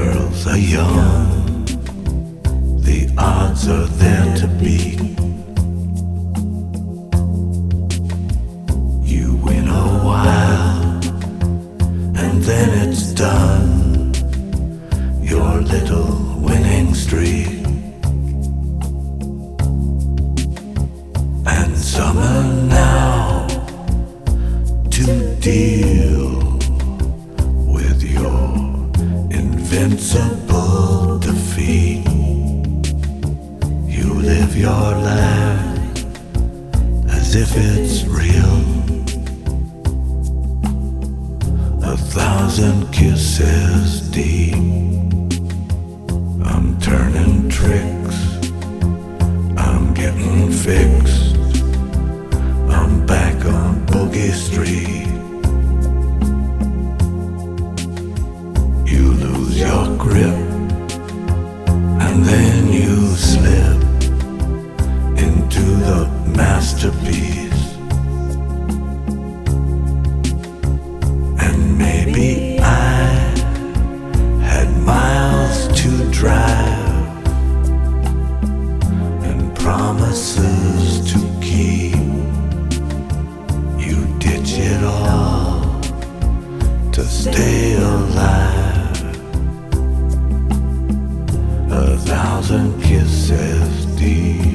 girls are young, the odds are there to beat. You win a while, and then it's done, your little winning streak. And summer now to deal with your invincible defeat. You live your life as if it's real. 1,000 kisses deep. I'm turning tricks, I'm getting fixed, I'm back on Boogie Street. You lose your grip, and then you slip into the masterpiece. And maybe I had miles to drive and promises to keep. You ditch it all to stay alive. 1,000 kisses deep.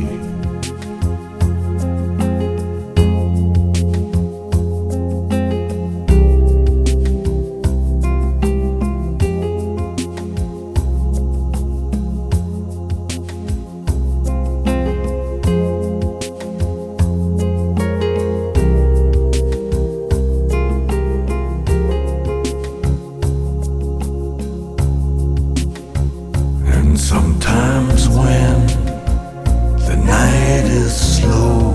Sometimes when the night is slow,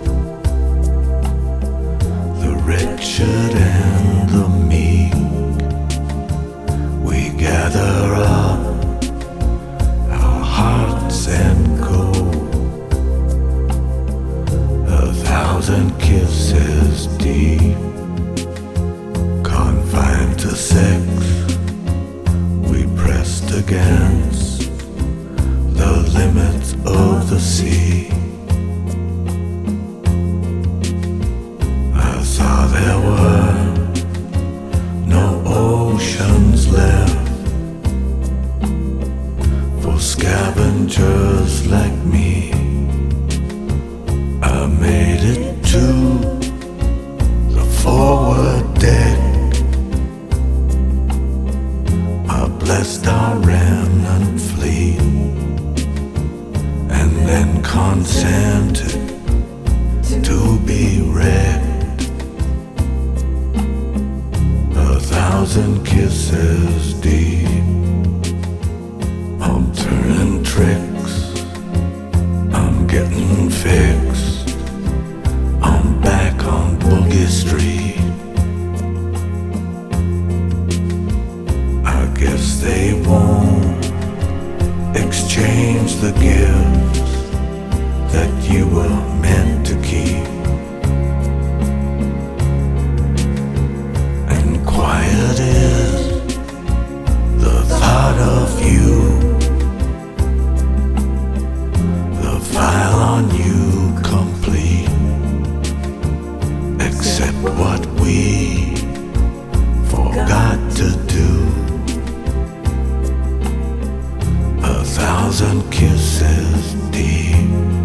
the wretched and the meek, we gather up our hearts and go. 1,000 kisses deep, confined to sex, we pressed against the limits of the sea. I saw there were no oceans left for scavengers like me. I made it to the forward deck. I blessed our remnant fleet, and then consented to be wrecked. 1,000 kisses deep. I'm turning tricks, I'm getting fixed, I'm back on Boogie Street. I guess they won't exchange the gifts that you were meant to keep. And quiet is the thought of you, the file on you complete, except what we forgot to do. 1,000 kisses deep.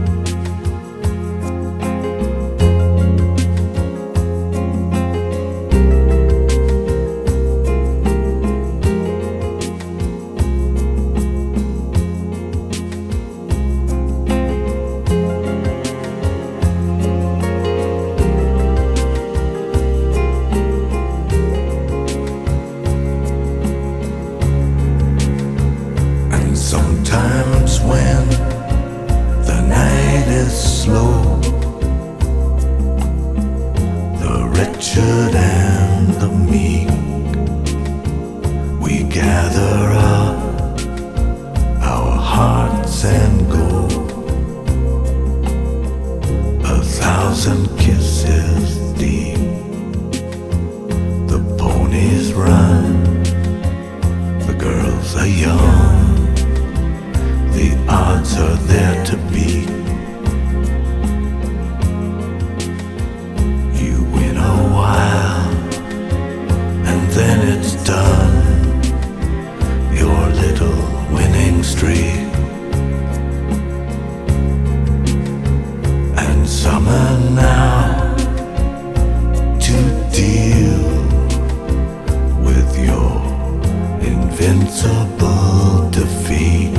Sometimes when the night is slow, the wretched and the meek, we gather up our hearts and go. 1,000 kisses deep. The ponies run, the girls are are young, the odds are there to beat. You win a while, and then it's done. Your little winning streak. And summer now to deal with your invincible defeat.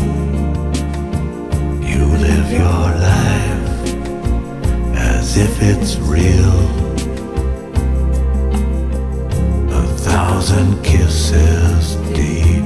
You live your life as if it's real. 1,000 kisses deep.